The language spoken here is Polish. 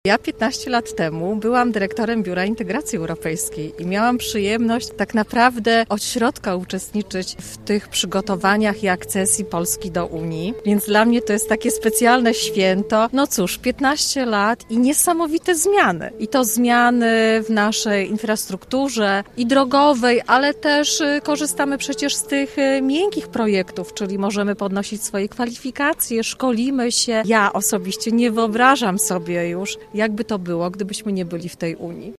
Ja 15 lat temu byłam dyrektorem Biura Integracji Europejskiej i miałam przyjemność tak naprawdę od środka uczestniczyć w tych przygotowaniach i akcesji Polski do Unii, więc dla mnie to jest takie specjalne święto. No cóż, 15 lat i niesamowite zmiany. I to zmiany w naszej infrastrukturze i drogowej, ale też korzystamy przecież z tych miękkich projektów, czyli możemy podnosić swoje kwalifikacje, szkolimy się. Ja osobiście nie wyobrażam sobie już, jakby to było, gdybyśmy nie byli w tej Unii.